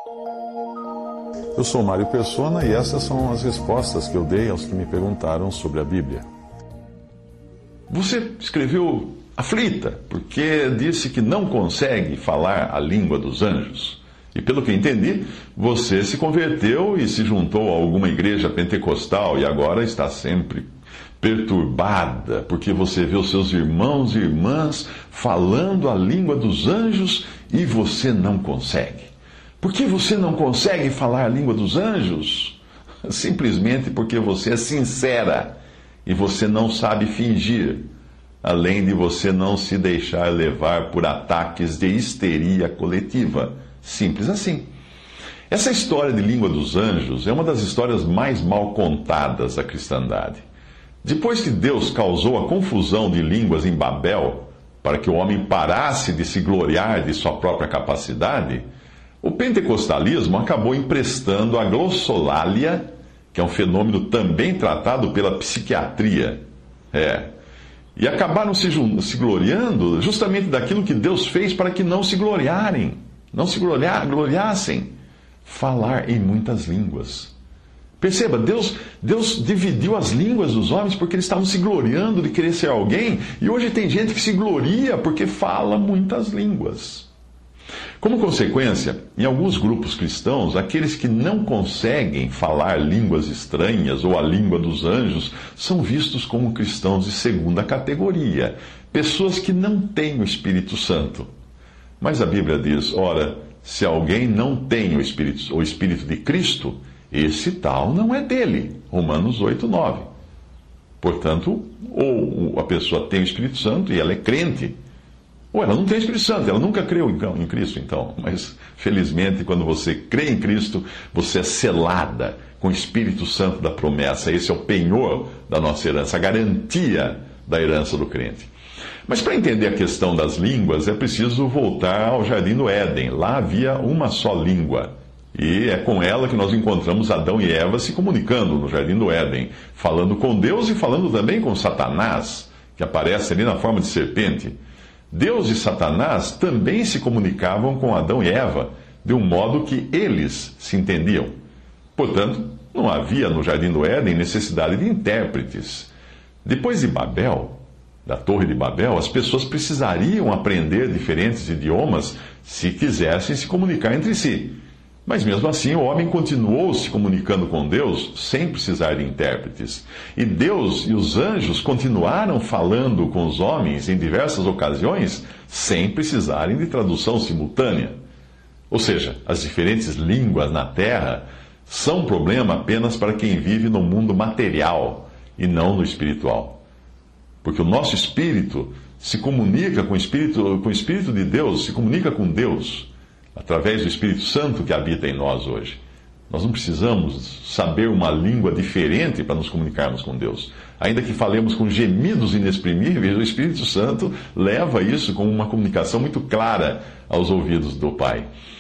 Eu sou Mário Persona e essas são as respostas que eu dei aos que me perguntaram sobre a Bíblia. Você escreveu aflita, porque disse que não consegue falar a língua dos anjos. E pelo que entendi, você se converteu e se juntou a alguma igreja pentecostal e agora está sempre perturbada, porque você vê os seus irmãos e irmãs falando a língua dos anjos e você não consegue. Por que você não consegue falar a língua dos anjos? Simplesmente porque você é sincera e você não sabe fingir, além de você não se deixar levar por ataques de histeria coletiva. Simples assim. Essa história de língua dos anjos é uma das histórias mais mal contadas da cristandade. Depois que Deus causou a confusão de línguas em Babel, para que o homem parasse de se gloriar de sua própria capacidade, o pentecostalismo acabou emprestando a glossolalia, que é um fenômeno também tratado pela psiquiatria. E acabaram se gloriando justamente daquilo que Deus fez para que não se gloriassem. Falar em muitas línguas. Perceba, Deus dividiu as línguas dos homens porque eles estavam se gloriando de querer ser alguém, e hoje tem gente que se gloria porque fala muitas línguas. Como consequência, em alguns grupos cristãos, aqueles que não conseguem falar línguas estranhas ou a língua dos anjos são vistos como cristãos de segunda categoria, pessoas que não têm o Espírito Santo. Mas a Bíblia diz, ora, se alguém não tem o Espírito de Cristo, esse tal não é dele. Romanos 8:9. Portanto, ou a pessoa tem o Espírito Santo e ela é crente, ou ela não tem Espírito Santo, ela nunca creu em Cristo, então. Mas, felizmente, quando você crê em Cristo, você é selada com o Espírito Santo da promessa. Esse é o penhor da nossa herança, a garantia da herança do crente. Mas para entender a questão das línguas, é preciso voltar ao Jardim do Éden. Lá havia uma só língua. E é com ela que nós encontramos Adão e Eva se comunicando no Jardim do Éden, falando com Deus e falando também com Satanás, que aparece ali na forma de serpente. Deus e Satanás também se comunicavam com Adão e Eva, de um modo que eles se entendiam. Portanto, não havia no Jardim do Éden necessidade de intérpretes. Depois de Babel, da Torre de Babel, as pessoas precisariam aprender diferentes idiomas se quisessem se comunicar entre si. Mas mesmo assim, o homem continuou se comunicando com Deus sem precisar de intérpretes. E Deus e os anjos continuaram falando com os homens em diversas ocasiões sem precisarem de tradução simultânea. Ou seja, as diferentes línguas na Terra são um problema apenas para quem vive no mundo material e não no espiritual. Porque o nosso espírito se comunica com o Espírito de Deus, se comunica com Deus, através do Espírito Santo que habita em nós hoje. Nós não precisamos saber uma língua diferente para nos comunicarmos com Deus. Ainda que falemos com gemidos inexprimíveis, o Espírito Santo leva isso como uma comunicação muito clara aos ouvidos do Pai.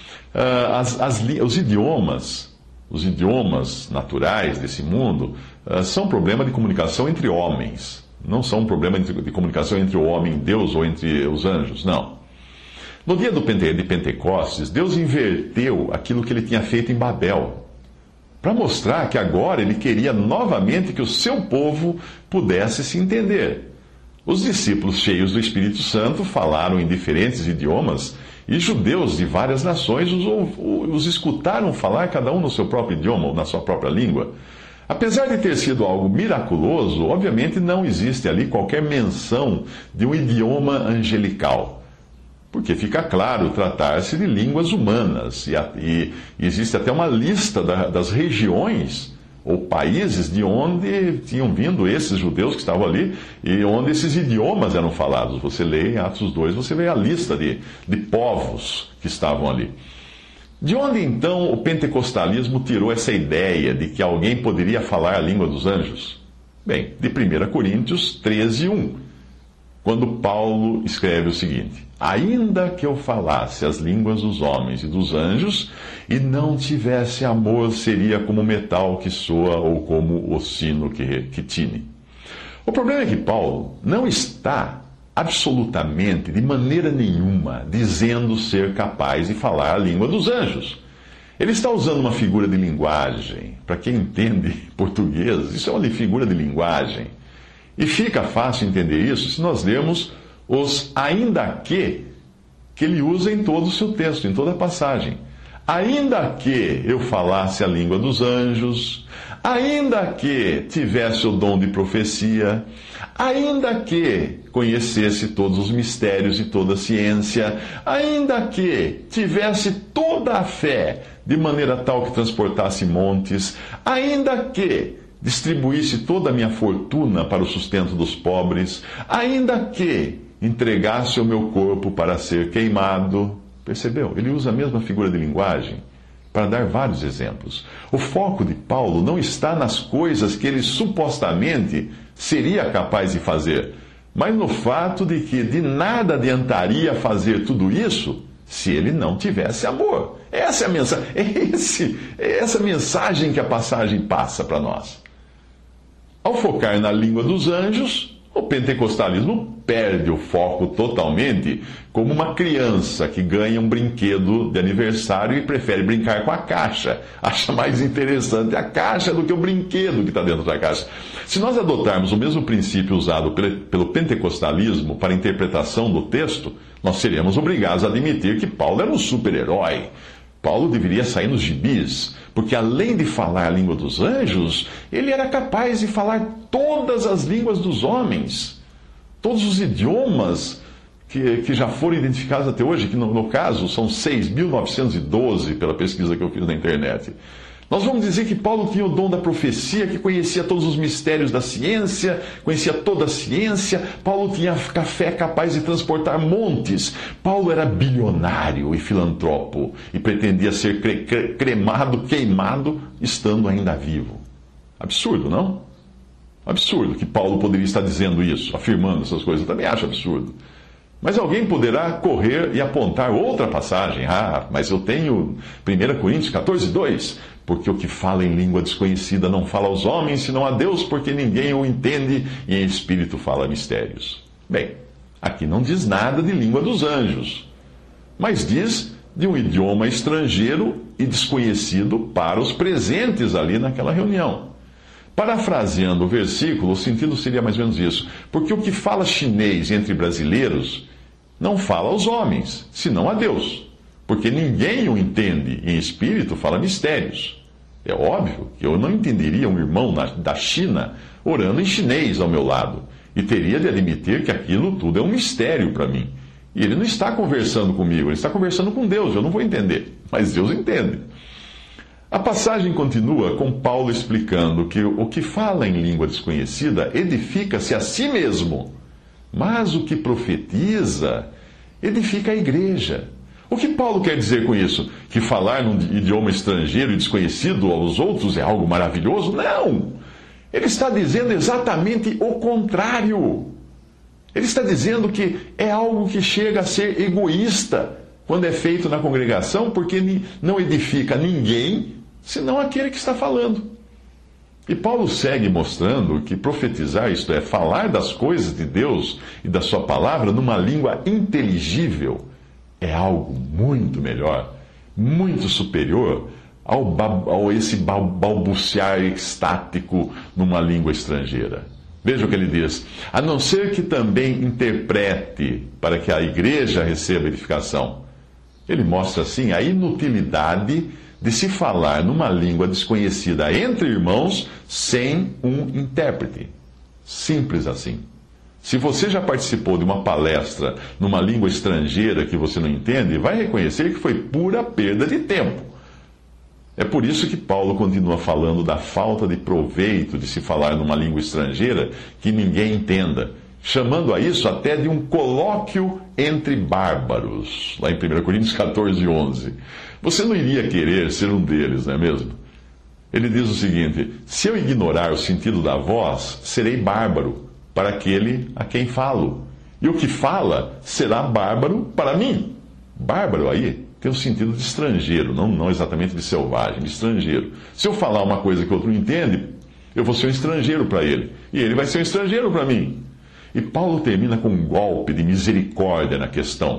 Os idiomas naturais desse mundo são um problema de comunicação entre homens. Não são um problema de comunicação entre o homem e Deus ou entre os anjos, não. No dia de Pentecostes, Deus inverteu aquilo que ele tinha feito em Babel, para mostrar que agora ele queria novamente que o seu povo pudesse se entender. Os discípulos cheios do Espírito Santo falaram em diferentes idiomas e judeus de várias nações os escutaram falar cada um no seu próprio idioma ou na sua própria língua. Apesar de ter sido algo miraculoso, obviamente não existe ali qualquer menção de um idioma angelical. Porque fica claro tratar-se de línguas humanas, e existe até uma lista das regiões ou países de onde tinham vindo esses judeus que estavam ali e onde esses idiomas eram falados. Você lê em Atos 2, você vê a lista de povos que estavam ali. De onde então o pentecostalismo tirou essa ideia de que alguém poderia falar a língua dos anjos? Bem, de 1 Coríntios 13:1, quando Paulo escreve o seguinte: ainda que eu falasse as línguas dos homens e dos anjos, e não tivesse amor, seria como metal que soa ou como o sino que tine. O problema é que Paulo não está absolutamente, de maneira nenhuma, dizendo ser capaz de falar a língua dos anjos. Ele está usando uma figura de linguagem. Para quem entende português, isso é uma figura de linguagem. E fica fácil entender isso se nós lermos os ainda que ele usa em todo o seu texto, em toda a passagem. Ainda que eu falasse a língua dos anjos, ainda que tivesse o dom de profecia, ainda que conhecesse todos os mistérios e toda a ciência, ainda que tivesse toda a fé, de maneira tal que transportasse montes, ainda que distribuísse toda a minha fortuna para o sustento dos pobres, ainda que entregasse o meu corpo para ser queimado. Percebeu? Ele usa a mesma figura de linguagem para dar vários exemplos. O foco de Paulo não está nas coisas que ele supostamente seria capaz de fazer, mas no fato de que de nada adiantaria fazer tudo isso se ele não tivesse amor. Essa é a mensagem, é essa mensagem que a passagem passa para nós. Ao focar na língua dos anjos, o pentecostalismo perde o foco totalmente, como uma criança que ganha um brinquedo de aniversário e prefere brincar com a caixa. Acha mais interessante a caixa do que o brinquedo que está dentro da caixa. Se nós adotarmos o mesmo princípio usado pelo pentecostalismo para a interpretação do texto, nós seríamos obrigados a admitir que Paulo era um super-herói. Paulo deveria sair nos gibis, porque além de falar a língua dos anjos, ele era capaz de falar todas as línguas dos homens, todos os idiomas que já foram identificados até hoje, que no caso são 6.912 pela pesquisa que eu fiz na internet. Nós vamos dizer que Paulo tinha o dom da profecia, que conhecia todos os mistérios da ciência, conhecia toda a ciência. Paulo tinha a fé capaz de transportar montes. Paulo era bilionário e filantropo e pretendia ser queimado, estando ainda vivo. Absurdo, não? Absurdo que Paulo poderia estar dizendo isso, afirmando essas coisas. Eu também acho absurdo. Mas alguém poderá correr e apontar outra passagem. Ah, mas eu tenho 1 Coríntios 14, 2. Porque o que fala em língua desconhecida não fala aos homens, senão a Deus, porque ninguém o entende, e em espírito fala mistérios. Bem, aqui não diz nada de língua dos anjos, mas diz de um idioma estrangeiro e desconhecido para os presentes ali naquela reunião. Parafraseando o versículo, o sentido seria mais ou menos isso. Porque o que fala chinês entre brasileiros não fala aos homens, senão a Deus. Porque ninguém o entende, e em espírito fala mistérios. É óbvio que eu não entenderia um irmão da China orando em chinês ao meu lado. E teria de admitir que aquilo tudo é um mistério para mim. E ele não está conversando comigo, ele está conversando com Deus. Eu não vou entender, mas Deus entende. A passagem continua com Paulo explicando que o que fala em língua desconhecida edifica-se a si mesmo, mas o que profetiza edifica a igreja. O que Paulo quer dizer com isso? Que falar num idioma estrangeiro e desconhecido aos outros é algo maravilhoso? Não! Ele está dizendo exatamente o contrário. Ele está dizendo que é algo que chega a ser egoísta quando é feito na congregação, porque não edifica ninguém, senão aquele que está falando. E Paulo segue mostrando que profetizar, isto é, falar das coisas de Deus e da sua palavra numa língua inteligível, é algo muito melhor, muito superior ao esse balbuciar estático numa língua estrangeira. Veja o que ele diz: a não ser que também interprete para que a igreja receba edificação. Ele mostra assim a inutilidade de se falar numa língua desconhecida entre irmãos sem um intérprete. Simples assim. Se você já participou de uma palestra numa língua estrangeira que você não entende, vai reconhecer que foi pura perda de tempo. É por isso que Paulo continua falando da falta de proveito de se falar numa língua estrangeira que ninguém entenda, chamando a isso até de um colóquio entre bárbaros, lá em 1 Coríntios 14, 11. Você não iria querer ser um deles, não é mesmo? Ele diz o seguinte: se eu ignorar o sentido da voz, serei bárbaro para aquele a quem falo, e o que fala será bárbaro para mim. Bárbaro aí tem o sentido de estrangeiro, não exatamente de selvagem, de estrangeiro. Se eu falar uma coisa que o outro não entende, eu vou ser um estrangeiro para ele, e ele vai ser um estrangeiro para mim. E Paulo termina com um golpe de misericórdia na questão,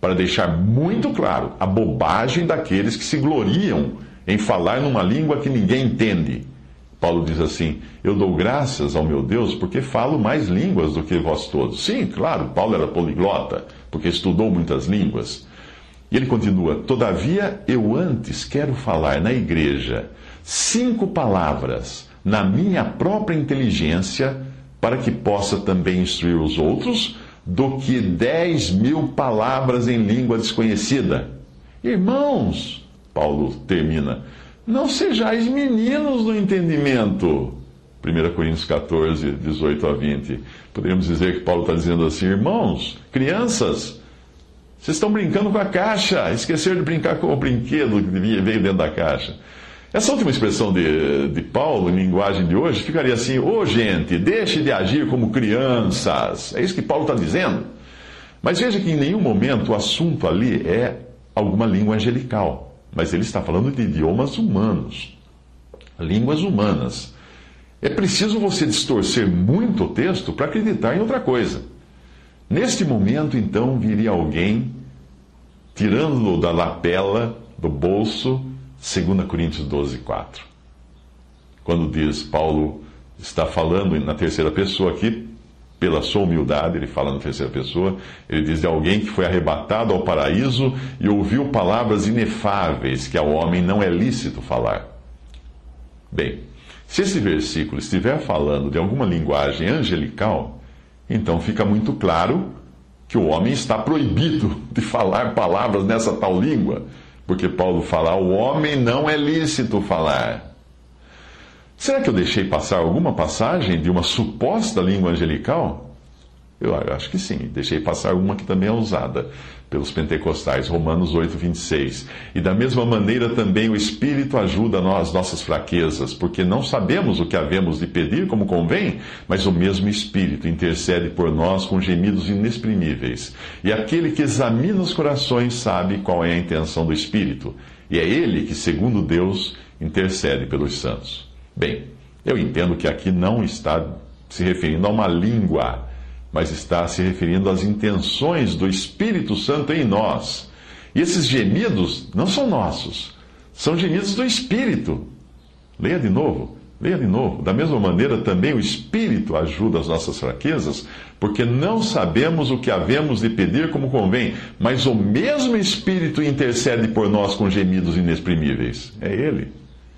para deixar muito claro a bobagem daqueles que se gloriam em falar numa língua que ninguém entende. Paulo diz assim: eu dou graças ao meu Deus porque falo mais línguas do que vós todos. Sim, claro, Paulo era poliglota, porque estudou muitas línguas. E ele continua: todavia eu antes quero falar na igreja 5 palavras na minha própria inteligência, para que possa também instruir os outros, do que 10.000 palavras em língua desconhecida. Irmãos, Paulo termina, não sejais meninos no entendimento. 1 Coríntios 14, 18 a 20. Poderíamos dizer que Paulo está dizendo assim: irmãos, crianças, vocês estão brincando com a caixa, esqueceram de brincar com o brinquedo que veio dentro da caixa. Essa última expressão de Paulo, em linguagem de hoje, ficaria assim: ô gente, deixe de agir como crianças. É isso que Paulo está dizendo. Mas veja que em nenhum momento o assunto ali é alguma língua angelical. Mas ele está falando de idiomas humanos, línguas humanas. É preciso você distorcer muito o texto para acreditar em outra coisa. Neste momento, então, viria alguém, tirando-o da lapela, do bolso, 2 Coríntios 12, 4. Quando diz, Paulo está falando na terceira pessoa aqui, pela sua humildade, ele fala na terceira pessoa, ele diz de alguém que foi arrebatado ao paraíso e ouviu palavras inefáveis que ao homem não é lícito falar. Bem, se esse versículo estiver falando de alguma linguagem angelical, então fica muito claro que o homem está proibido de falar palavras nessa tal língua, porque Paulo fala, o homem não é lícito falar. Será que eu deixei passar alguma passagem de uma suposta língua angelical? Eu acho que sim, deixei passar uma que também é usada pelos pentecostais, Romanos 8, 26. E da mesma maneira também o Espírito ajuda as nossas fraquezas, porque não sabemos o que havemos de pedir como convém, mas o mesmo Espírito intercede por nós com gemidos inexprimíveis. E aquele que examina os corações sabe qual é a intenção do Espírito, e é ele que, segundo Deus, intercede pelos santos. Bem, eu entendo que aqui não está se referindo a uma língua, mas está se referindo às intenções do Espírito Santo em nós. E esses gemidos não são nossos, são gemidos do Espírito. Leia de novo, leia de novo. Da mesma maneira, também o Espírito ajuda as nossas fraquezas, porque não sabemos o que havemos de pedir como convém, mas o mesmo Espírito intercede por nós com gemidos inexprimíveis. É Ele.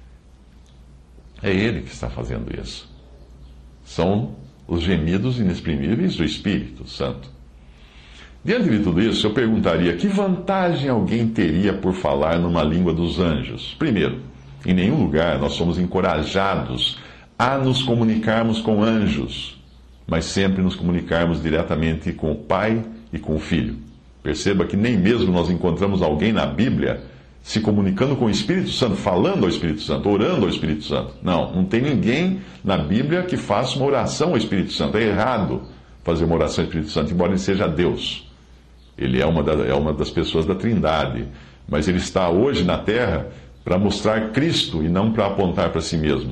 É Ele que está fazendo isso. São os gemidos inexprimíveis do Espírito Santo. Diante de tudo isso, eu perguntaria, que vantagem alguém teria por falar numa língua dos anjos? Primeiro, em nenhum lugar nós somos encorajados a nos comunicarmos com anjos, mas sempre nos comunicarmos diretamente com o Pai e com o Filho. Perceba que nem mesmo nós encontramos alguém na Bíblia se comunicando com o Espírito Santo, falando ao Espírito Santo, orando ao Espírito Santo. Não tem ninguém na Bíblia que faça uma oração ao Espírito Santo. É errado fazer uma oração ao Espírito Santo, embora ele seja Deus. Ele é uma das pessoas da Trindade, mas ele está hoje na Terra para mostrar Cristo e não para apontar para si mesmo.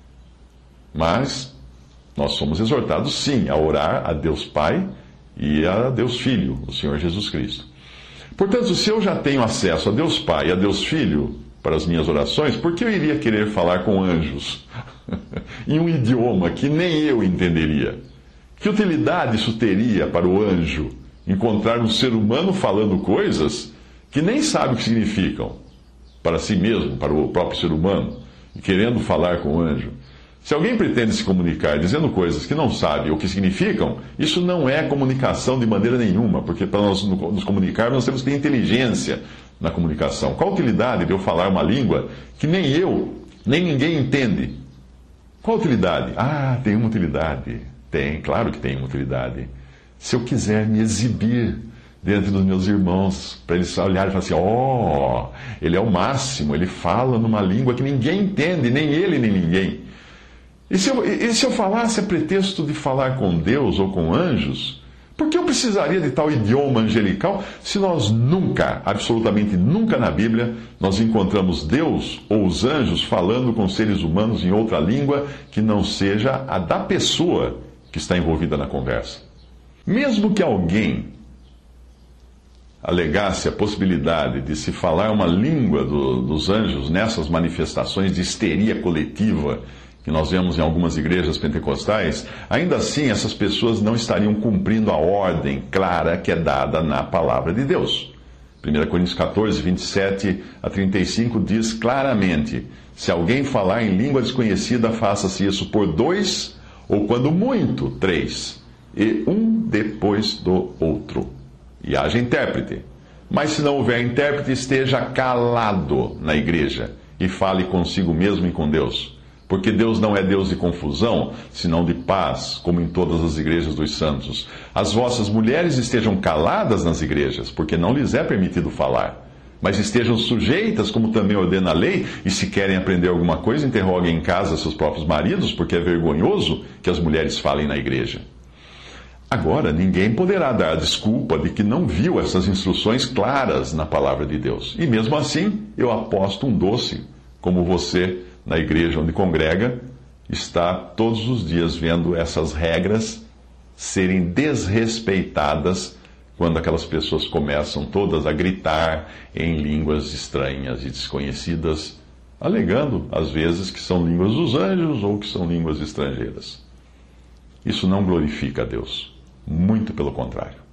Mas nós somos exortados, sim, a orar a Deus Pai e a Deus Filho, o Senhor Jesus Cristo. Portanto, se eu já tenho acesso a Deus Pai e a Deus Filho para as minhas orações, por que eu iria querer falar com anjos em um idioma que nem eu entenderia? Que utilidade isso teria para o anjo encontrar um ser humano falando coisas que nem sabe o que significam para si mesmo, para o próprio ser humano, e querendo falar com o anjo? Se alguém pretende se comunicar dizendo coisas que não sabe o que significam, isso não é comunicação de maneira nenhuma, porque para nós nos comunicarmos nós temos que ter inteligência na comunicação. Qual a utilidade de eu falar uma língua que nem eu, nem ninguém entende? Qual a utilidade? Tem uma utilidade. Tem, claro que tem uma utilidade. Se eu quiser me exibir diante dos meus irmãos, para eles olharem e falarem assim, ele é o máximo, ele fala numa língua que ninguém entende, nem ele, nem ninguém. E se eu falasse a pretexto de falar com Deus ou com anjos, por que eu precisaria de tal idioma angelical se nós nunca, absolutamente nunca na Bíblia, nós encontramos Deus ou os anjos falando com seres humanos em outra língua que não seja a da pessoa que está envolvida na conversa? Mesmo que alguém alegasse a possibilidade de se falar uma língua dos anjos nessas manifestações de histeria coletiva que nós vemos em algumas igrejas pentecostais, ainda assim essas pessoas não estariam cumprindo a ordem clara que é dada na palavra de Deus. 1 Coríntios 14, 27 a 35 diz claramente: se alguém falar em língua desconhecida, faça-se isso por 2, ou quando muito, 3, e um depois do outro. E haja intérprete. Mas se não houver intérprete, esteja calado na igreja e fale consigo mesmo e com Deus. Porque Deus não é Deus de confusão, senão de paz, como em todas as igrejas dos santos. As vossas mulheres estejam caladas nas igrejas, porque não lhes é permitido falar. Mas estejam sujeitas, como também ordena a lei, e se querem aprender alguma coisa, interroguem em casa seus próprios maridos, porque é vergonhoso que as mulheres falem na igreja. Agora, ninguém poderá dar a desculpa de que não viu essas instruções claras na palavra de Deus. E mesmo assim, eu aposto um doce, como você, na igreja onde congrega, está todos os dias vendo essas regras serem desrespeitadas quando aquelas pessoas começam todas a gritar em línguas estranhas e desconhecidas, alegando, às vezes, que são línguas dos anjos ou que são línguas estrangeiras. Isso não glorifica a Deus. Muito pelo contrário.